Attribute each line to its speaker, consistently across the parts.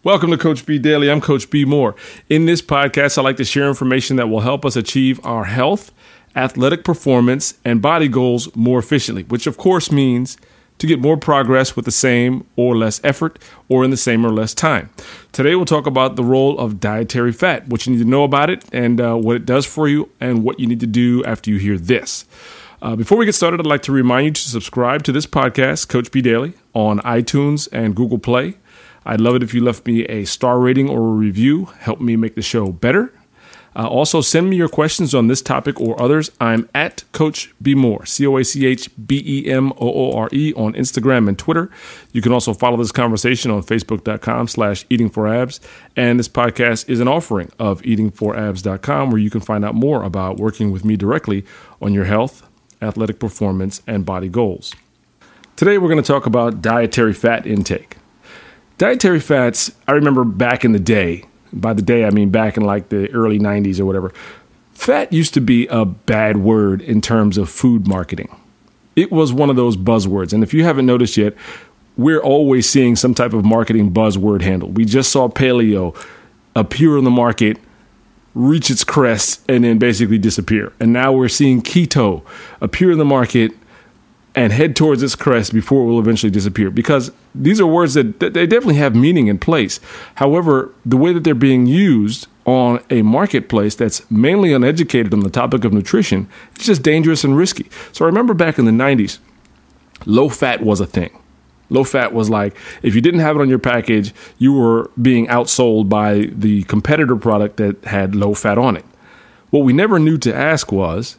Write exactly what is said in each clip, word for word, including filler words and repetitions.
Speaker 1: Welcome to Coach B Daily. I'm Coach B Moore. In this podcast, I like to share information that will help us achieve our health, athletic performance, and body goals more efficiently, which of course means to get more progress with the same or less effort or in the same or less time. Today, we'll talk about the role of dietary fat, what you need to know about it and uh, what it does for you and what you need to do after you hear this. Uh, before we get started, I'd like to remind you to subscribe to this podcast, Coach B Daily, on iTunes and Google Play. I'd love it if you left me a star rating or a review. Help me make the show better. Uh, also, send me your questions on this topic or others. I'm at Coach B Moore, C O A C H B E M O O R E on Instagram and Twitter. You can also follow this conversation on Facebook.com slash Eating for Abs. And this podcast is an offering of eating for abs dot com, where you can find out more about working with me directly on your health, athletic performance, and body goals. Today, we're going to talk about dietary fat intake. Dietary fats, I remember back in the day, by the day I mean back in like the early nineties or whatever, fat used to be a bad word in terms of food marketing. It was one of those buzzwords. And if you haven't noticed yet, we're always seeing some type of marketing buzzword handle. We just saw paleo appear on the market, reach its crest, and then basically disappear. And now we're seeing keto appear in the market and head towards its crest before it will eventually disappear. Because these are words that, that they definitely have meaning in place. However, the way that they're being used on a marketplace that's mainly uneducated on the topic of nutrition, it's just dangerous and risky. So I remember back in the nineties, low fat was a thing. Low fat was like, if you didn't have it on your package, you were being outsold by the competitor product that had low fat on it. What we never knew to ask was,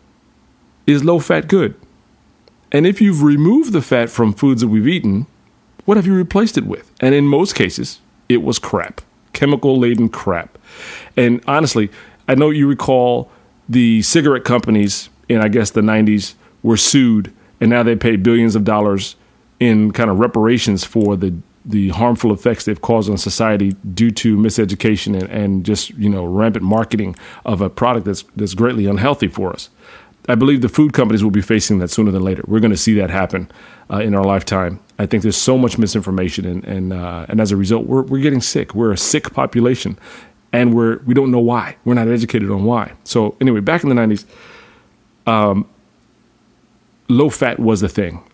Speaker 1: is low fat good? And if you've removed the fat from foods that we've eaten, what have you replaced it with? And in most cases, it was crap, chemical-laden crap. And honestly, I know you recall the cigarette companies in, I guess, the nineties were sued, and now they pay billions of dollars in kind of reparations for the the harmful effects they've caused on society due to miseducation and, and just, you know, rampant marketing of a product that's that's greatly unhealthy for us. I believe the food companies will be facing that sooner than later. We're going to see that happen uh, in our lifetime. I think there's so much misinformation, and and uh, and as a result, we're we're getting sick. We're a sick population, and we're we don't know why. We're not educated on why. So anyway, back in the nineties, um, low fat was the thing,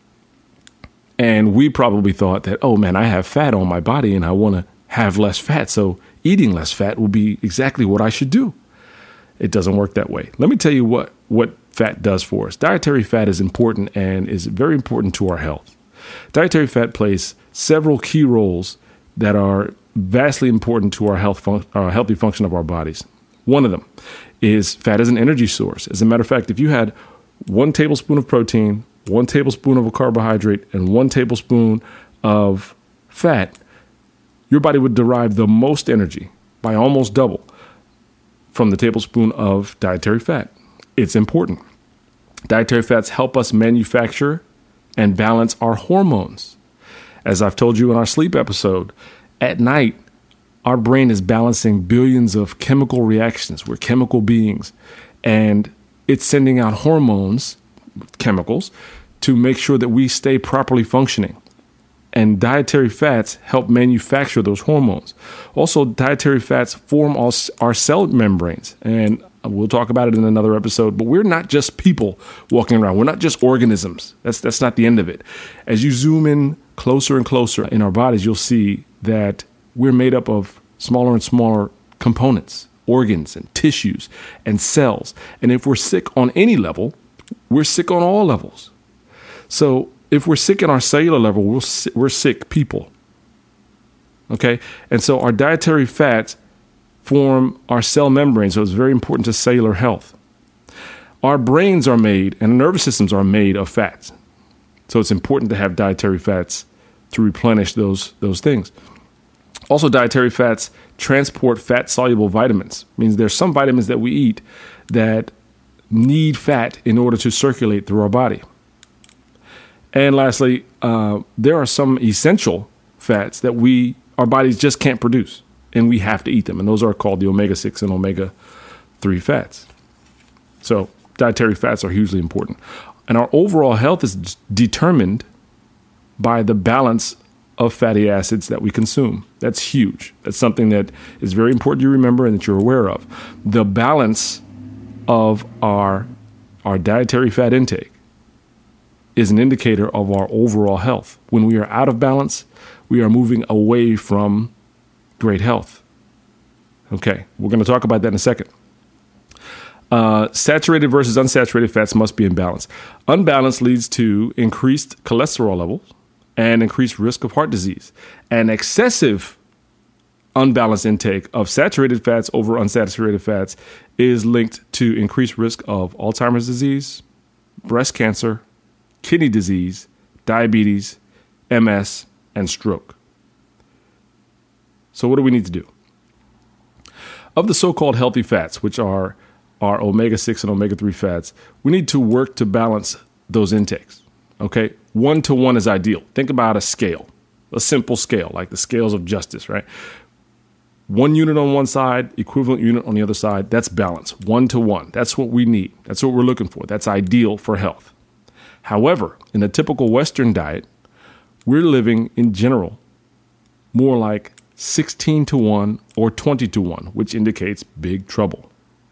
Speaker 1: and we probably thought that, oh man, I have fat on my body, and I want to have less fat, so eating less fat will be exactly what I should do. It doesn't work that way. Let me tell you what, what fat does for us. Dietary fat is important and is very important to our health. Dietary fat plays several key roles that are vastly important to our health, fun- our healthy function of our bodies. One of them is fat as an energy source. As a matter of fact, if you had one tablespoon of protein, one tablespoon of a carbohydrate, and one tablespoon of fat, your body would derive the most energy by almost double from the tablespoon of dietary fat. It's important. Dietary fats help us manufacture and balance our hormones. As I've told you in our sleep episode, at night, our brain is balancing billions of chemical reactions. We're chemical beings, and it's sending out hormones, chemicals, to make sure that we stay properly functioning. And dietary fats help manufacture those hormones. Also, dietary fats form our, our cell membranes. And we'll talk about it in another episode. But we're not just people walking around. We're not just organisms. That's, that's not the end of it. As you zoom in closer and closer in our bodies, you'll see that we're made up of smaller and smaller components, organs and tissues and cells. And if we're sick on any level, we're sick on all levels. So if we're sick in our cellular level, we're, we're sick people, okay? And so our dietary fats form our cell membrane, so it's very important to cellular health. Our brains are made, and nervous systems are made of fats. So it's important to have dietary fats to replenish those, those things. Also, dietary fats transport fat-soluble vitamins. It means there's some vitamins that we eat that need fat in order to circulate through our body. And lastly, uh, there are some essential fats that we our bodies just can't produce, and we have to eat them. And those are called the omega six and omega three fats. So dietary fats are hugely important. And our overall health is determined by the balance of fatty acids that we consume. That's huge. That's something that is very important you remember and that you're aware of. The balance of our, our dietary fat intake is an indicator of our overall health. When we are out of balance, we are moving away from great health. Okay, we're going to talk about that in a second. Uh, saturated versus unsaturated fats must be in balance. Unbalance leads to increased cholesterol levels and increased risk of heart disease. And excessive unbalanced intake of saturated fats over unsaturated fats is linked to increased risk of Alzheimer's disease, breast cancer, kidney disease, diabetes, M S, and stroke. So what do we need to do? Of the so-called healthy fats, which are our omega six and omega three fats, we need to work to balance those intakes. Okay? One to one is ideal. Think about a scale, a simple scale, like the scales of justice, right? One unit on one side, equivalent unit on the other side. That's balance, one to one. That's what we need. That's what we're looking for. That's ideal for health. However, in a typical Western diet, we're living in general more like sixteen to one or twenty to one, which indicates big trouble.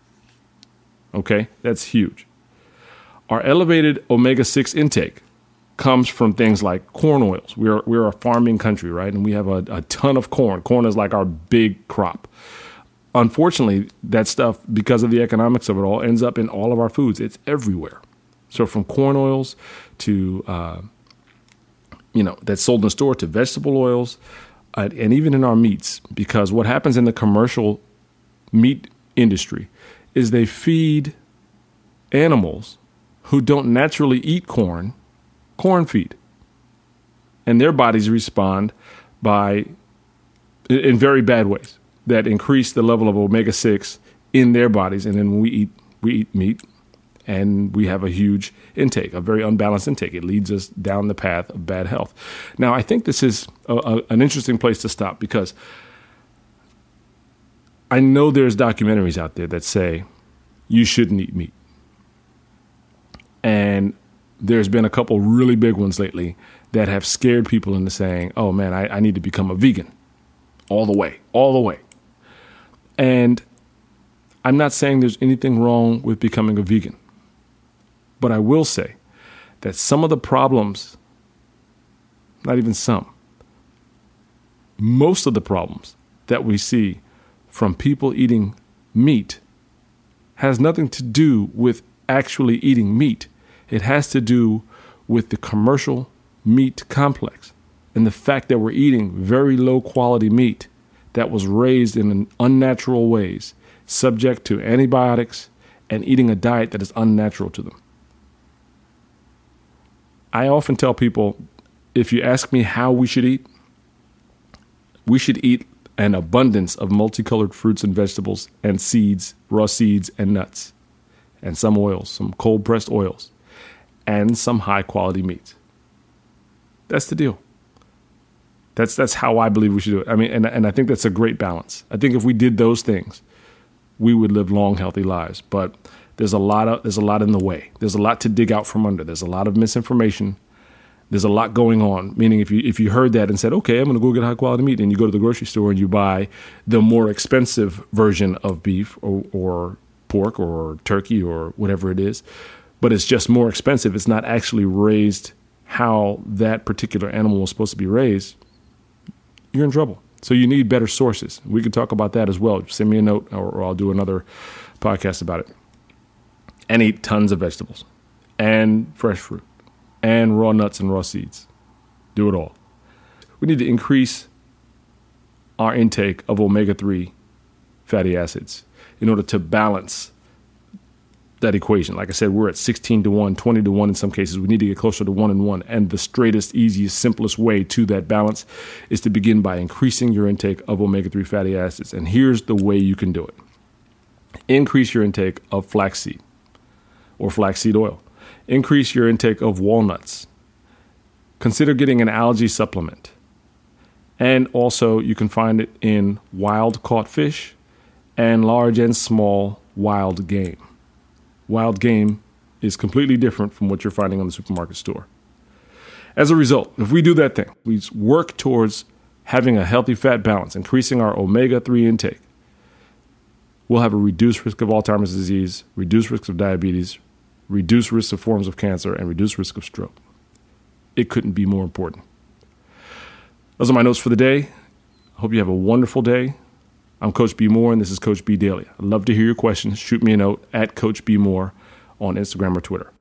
Speaker 1: Okay, that's huge. Our elevated omega six intake comes from things like corn oils. We're we're a farming country, right? And we have a, a ton of corn. Corn is like our big crop. Unfortunately, that stuff, because of the economics of it all, ends up in all of our foods. It's everywhere. So from corn oils to, uh, you know, that's sold in the store to vegetable oils, uh, and even in our meats. Because what happens in the commercial meat industry is they feed animals who don't naturally eat corn, corn feed. And their bodies respond by, in very bad ways, that increase the level of omega six in their bodies. And then when we eat, we eat meat and we have a huge intake, a very unbalanced intake. It leads us down the path of bad health. Now, I think this is a, a, an interesting place to stop, because I know there's documentaries out there that say you shouldn't eat meat. And there's been a couple really big ones lately that have scared people into saying, oh man, I, I need to become a vegan all the way, all the way. And I'm not saying there's anything wrong with becoming a vegan, but I will say that some of the problems, not even some, most of the problems that we see from people eating meat has nothing to do with actually eating meat. It has to do with the commercial meat complex and the fact that we're eating very low quality meat that was raised in unnatural ways, subject to antibiotics, and eating a diet that is unnatural to them. I often tell people, if you ask me how we should eat, we should eat an abundance of multicolored fruits and vegetables and seeds, raw seeds and nuts, and some oils, some cold pressed oils, and some high quality meats. That's the deal. That's that's how I believe we should do it. I mean, and and I think that's a great balance. I think if we did those things, we would live long, healthy lives. But there's a lot of there's a lot in the way. There's a lot to dig out from under. There's a lot of misinformation. There's a lot going on. Meaning, if you if you heard that and said, okay, I'm going to go get high quality meat, and you go to the grocery store and you buy the more expensive version of beef or, or pork or turkey or whatever it is, but it's just more expensive. It's not actually raised how that particular animal was supposed to be raised. You're in trouble. So you need better sources. We could talk about that as well. Send me a note, or, or I'll do another podcast about it. And eat tons of vegetables and fresh fruit and raw nuts and raw seeds. Do it all. We need to increase our intake of omega three fatty acids in order to balance that equation. Like I said, we're at sixteen to one, twenty to one in some cases. We need to get closer to one and one. And the straightest, easiest, simplest way to that balance is to begin by increasing your intake of omega three fatty acids. And here's the way you can do it. Increase your intake of flaxseed or flaxseed oil. Increase your intake of walnuts. Consider getting an algae supplement. And also, you can find it in wild caught fish and large and small wild game. Wild game is completely different from what you're finding on the supermarket store. As a result, if we do that thing, we work towards having a healthy fat balance, increasing our omega three intake, we'll have a reduced risk of Alzheimer's disease, reduced risk of diabetes, reduced risk of forms of cancer, and reduced risk of stroke. It couldn't be more important. Those are my notes for the day. I hope you have a wonderful day. I'm Coach B. Moore, and this is Coach B Daily. I'd love to hear your questions. Shoot me a note at Coach B. Moore on Instagram or Twitter.